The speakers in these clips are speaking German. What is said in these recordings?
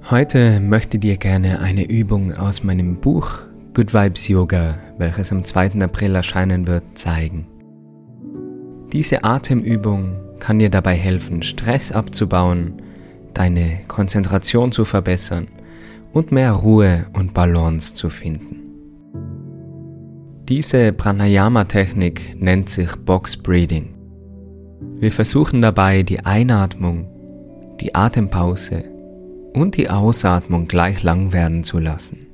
Heute möchte ich dir gerne eine Übung aus meinem Buch Good Vibes Yoga, welches am 2. April erscheinen wird, zeigen. Diese Atemübung kann dir dabei helfen, Stress abzubauen, deine Konzentration zu verbessern und mehr Ruhe und Balance zu finden. Diese Pranayama-Technik nennt sich Box Breathing. Wir versuchen dabei, die Einatmung, die Atempause und die Ausatmung gleich lang werden zu lassen.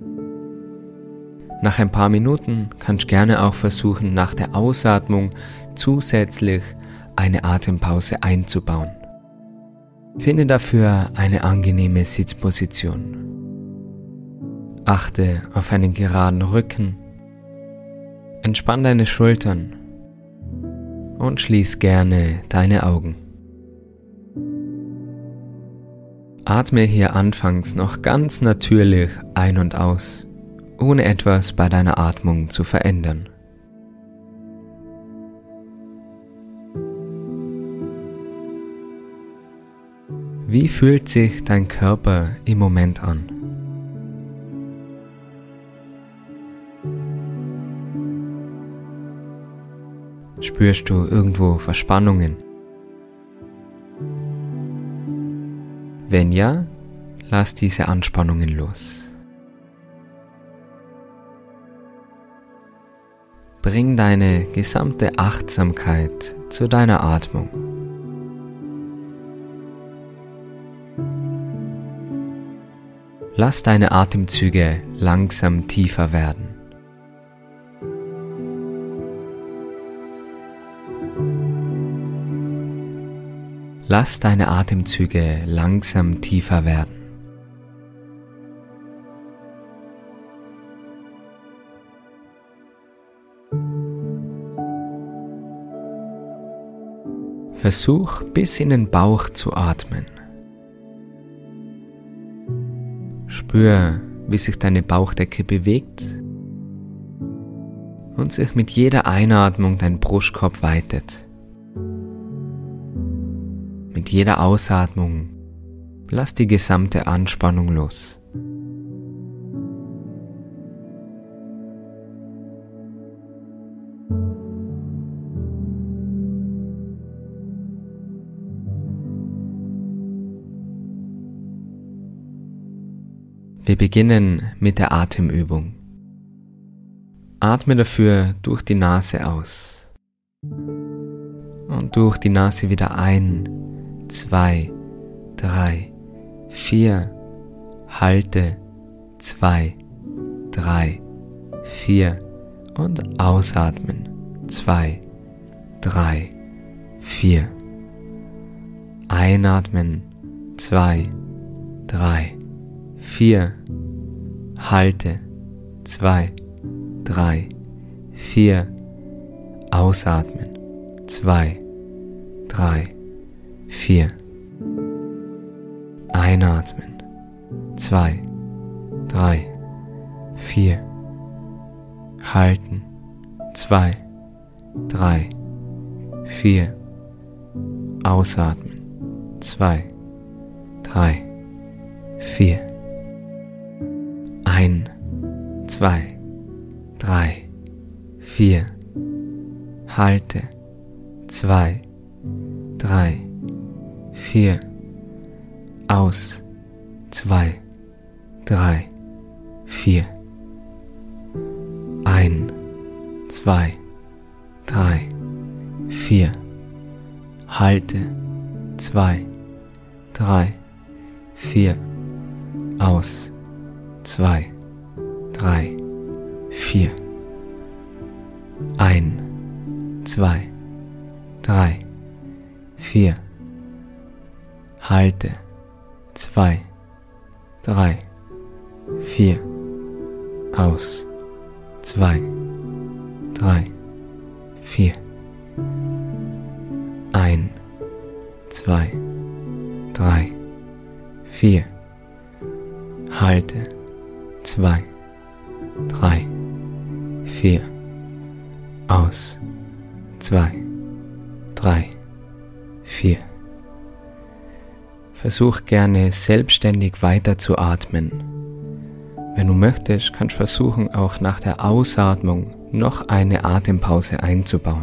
Nach ein paar Minuten kannst du gerne auch versuchen, nach der Ausatmung zusätzlich eine Atempause einzubauen. Finde dafür eine angenehme Sitzposition. Achte auf einen geraden Rücken, entspann deine Schultern und schließ gerne deine Augen. Atme hier anfangs noch ganz natürlich ein und aus, ohne etwas bei deiner Atmung zu verändern. Wie fühlt sich dein Körper im Moment an? Spürst du irgendwo Verspannungen? Wenn ja, lass diese Anspannungen los. Bring deine gesamte Achtsamkeit zu deiner Atmung. Lass deine Atemzüge langsam tiefer werden. Lass deine Atemzüge langsam tiefer werden. Versuch bis in den Bauch zu atmen. Spür, wie sich deine Bauchdecke bewegt und sich mit jeder Einatmung dein Brustkorb weitet. Mit jeder Ausatmung lass die gesamte Anspannung los. Wir beginnen mit der Atemübung. Atme dafür durch die Nase aus und durch die Nase wieder ein. 2, 3, 4, halte, 2, 3, 4 und ausatmen, 2, 3, 4. Einatmen, 2, 3, 4, halte, 2, 3, 4, ausatmen, 2, 3, 4. Einatmen. 2, 3, 4. Halten. 2, 3, 4. Ausatmen. 2, 3, 4. Ein, 2, 3, 4. Halte. 2, 3, 4. Aus. 2, 3, 4. Ein. 2, 3, 4. Halte. 2, 3, 4. Aus. 2, 3, 4. Ein. 2, 3, 4. Halte. 2, 3, 4. Aus. 2, 3, 4. Ein. 2, 3, 4. Halte. 2, 3, 4. Aus. 2, 3, 4. Versuch gerne selbstständig weiter zu atmen. Wenn du möchtest, kannst du versuchen, auch nach der Ausatmung noch eine Atempause einzubauen.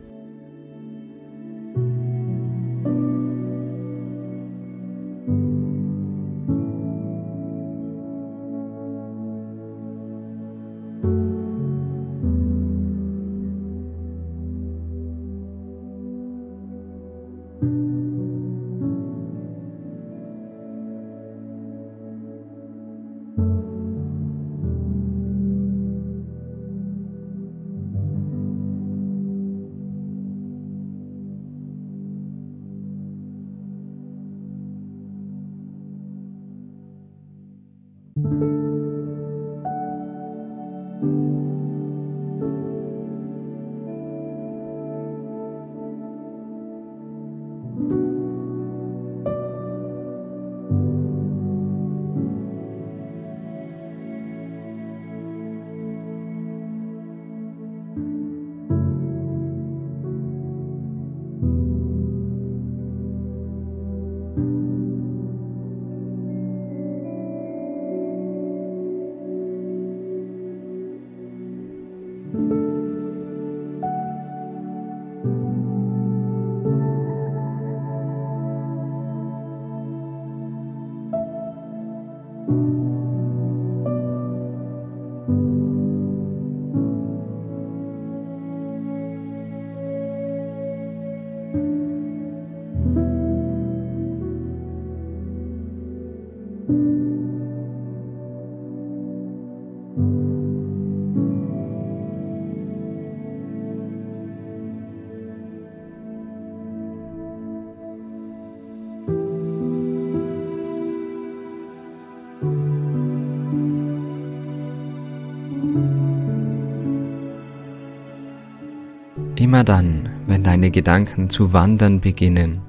Immer dann, wenn deine Gedanken zu wandern beginnen,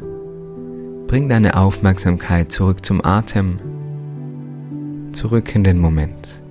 bring deine Aufmerksamkeit zurück zum Atem, zurück in den Moment.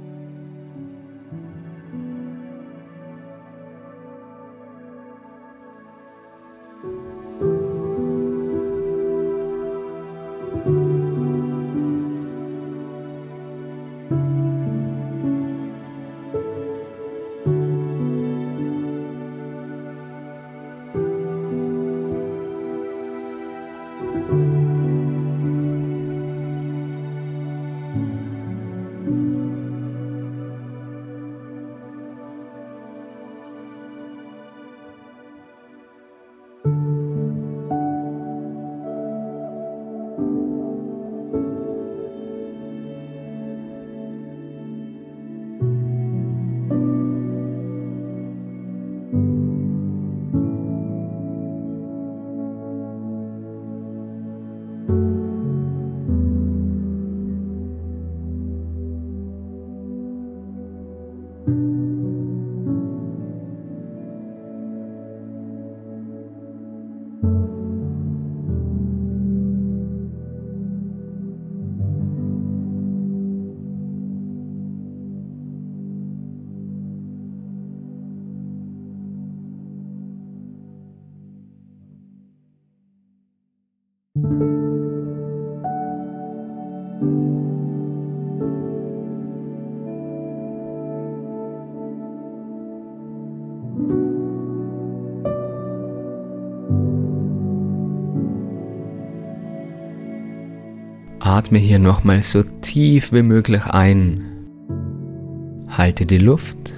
Atme hier nochmal so tief wie möglich ein. Halte die Luft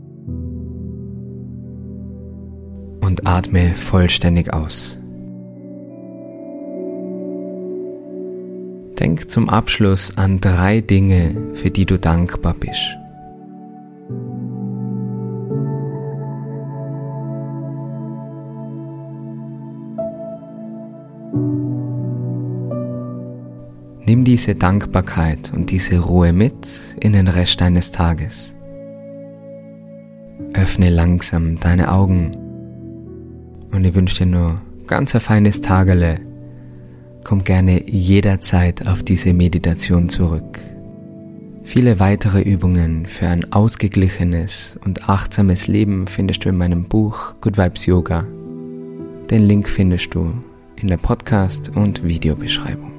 und atme vollständig aus. Denk zum Abschluss an 3 Dinge, für die du dankbar bist. Nimm diese Dankbarkeit und diese Ruhe mit in den Rest deines Tages. Öffne langsam deine Augen und ich wünsche dir nur ganz ein feines Tagele. Komm gerne jederzeit auf diese Meditation zurück. Viele weitere Übungen für ein ausgeglichenes und achtsames Leben findest du in meinem Buch Good Vibes Yoga. Den Link findest du in der Podcast- und Videobeschreibung.